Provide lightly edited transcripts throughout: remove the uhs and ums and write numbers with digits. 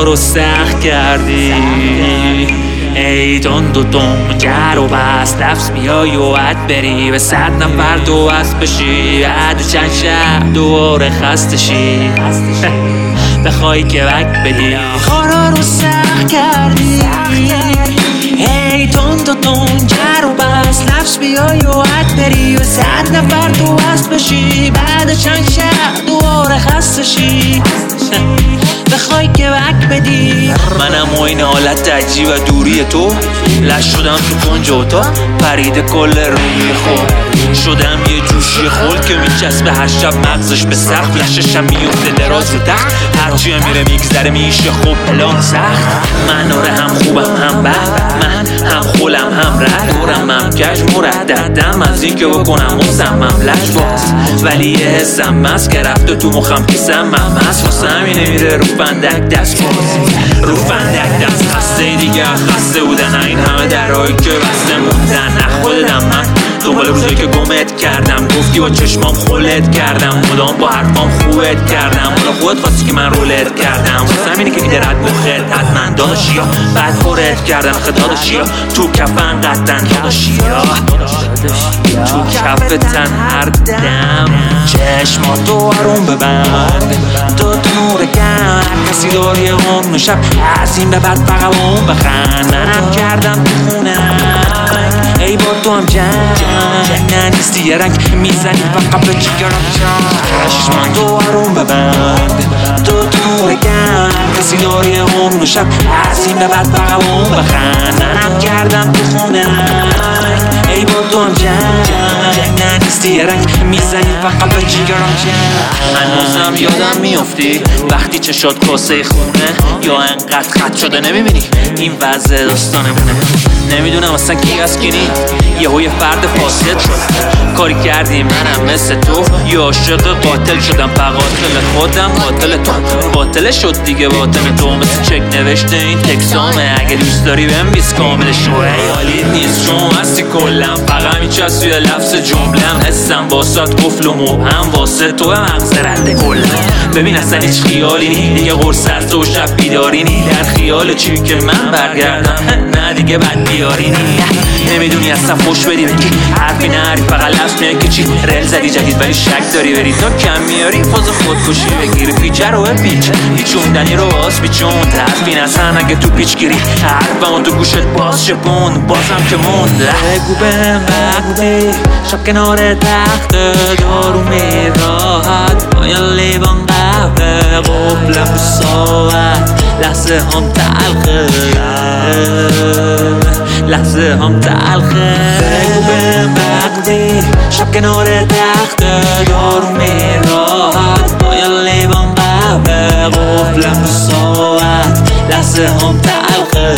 رو سخت کردی. ای تند و تنگر و بس لفظ بیای و عد بری به 100 نفر تو وصل بشی، بعد چند شب دوباره خسته شی بخوای که وقت بدی. کارا رو سخت کردی. ای تند و تنگر و بس لفظ بیای و عد بری به 100 نفر تو وصل بشی، بعد چند شب دوباره خسته شی بخوای که وقت بدی. منم و این حالت عجیب و دوری تو، لش شدم تو کنج اتاق پرید کل روی خود، شدم یه جوشی خل که میچسبه هر شب مغزش به سقف، لششم میفته دراز تخت، هرچی میره میگذره میشه خوب پلان سخت. من آره هم خوبم هم بد، من هم خولم هم رد، دورم هم کش مرددم از این که بکنم مصمم لش باز، ولی یه حسم مست که رفته تو مخم کسم مست، واسه همینه میره رو فندک دست باز، رو فندک دست خسته دیگه خسته بودن این همه درهایی که بسته موندن. خودم من دنبال روزایی که گمت کردم، گفتی با چشمام خولت کردم، مدام با حرفام خوبت کردم، حالا خودت خواستی که من رولت کردم، واسه همینه که میده رد مخت حتما داداشی ها، بعد خورت کردم خداداشی ها، تو کفن قطن داداشی ها، تو کفتن هر دم چشماتو آروم ببند، تو نور کم کسی داری هم شب از این به بعد فقط اون بخند. منم کردم تو خونه ای با تو هم جنگ نیستی یه رنگ میزنی فقط به جگرم چشمان تو آروم ببند، تو نور کم کسی داری هم شب از این به بعد فقط اون بخند. منم کردم تو خونه ای با تو هم جنگ نیستی یه رنگ میزنی فقط به جگرم هنوزم یادم میافتی وقتی چشات کاسه خونه یا انقدر خط شده نمیبینی این وضع داستانمونه. نمیدونم اصلا کی از کی نی، یهو یه فرد فاسد شد کاری کردی منم مثل تو، یا عاشق قاتل شدم قاتل خودم قاتل تو، قاتل شد دیگه باطن تو، مثل چک نوشته این تکسامه، اگه دوست داری بهم بیس کامل شو حالیت نیست چون هستی کلم، فقط میچست توی لفظ جملم، حسم واسات قفل و مبهم واسه تو مغز رد کلم. ببین اصلا هیچ خیالی نی دیگه، قرص از تو شب بیداری نی، در خیال چی که من برگردم نه دیگه بد بیاری نی، نمیدونی اصلا خوش بدی بگی حرفی نری فقط لفظ میای که چی رل زدی جدید ولی شک داری بری تا کم میاری فاز خودکشی بگیری پیچه رو بپیچ پیچوندنی رو باز پیچون حرفی نزن اگه تو پیچ گیری حرفمون تو گوشت باز شپون بازم که موند. بگو بهم وقتی شب کنار تخت دارو میراحت با یه لیوان قهوه قفلم رو ساعت لحظه هم تلخه لحظه هم تلخه. بگو بهم وقتی شب کنار تخت دارو میراحت با یه لیوان قهوه قفلم رو ساعت لحظه هم تلخه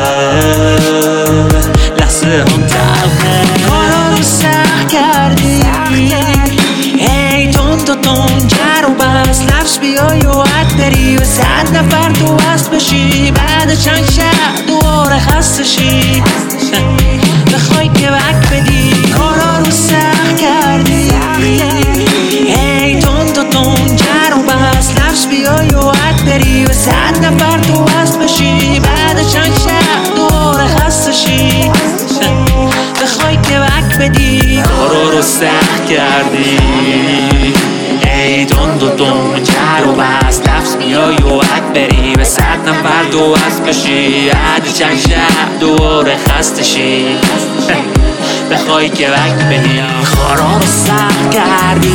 لحظه هم تلخه. کارا رو سخت کردی. ای تند و تنگر و بس لفظ بیای و عد بری و 100 نفر تو وصل بشی، بعد چند شب دوباره خسته شی بخوای که وقت بدی. کارا رو سخت کردی. ای تند و تنگر و بس لفظ بیای و عد بری و 100 نفر تو وصل بشی، بعد چند شب دوباره خسته شی بخوای که وقت بدی. کارا رو سخت کردی. ای تند و تنگر و بس لفظ بیای و عد بری به 100 نفر تو وصل بشی، بعد چند شب دوباره خسته شی بخوای که وقت بدی. کارا رو سخت کردی.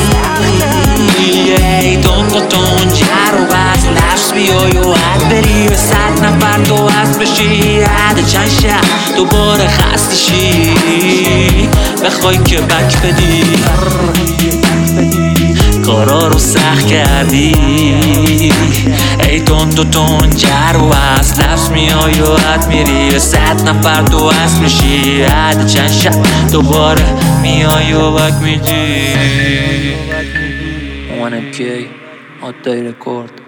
ای تند و تنگر و بس لفظ بیای و عد بری به 100 نفر تو وصل بشی، بعد چند شب دوباره خسته شی بخوای که وقت بدی. کارا رو سخت کردی. ای تند و تنگر و بس لفظ میای و عد میری به 100 نفر تو وصل میشی، بعد چند شب دوباره میای و وقت میدی. 1MK Hot Day Record.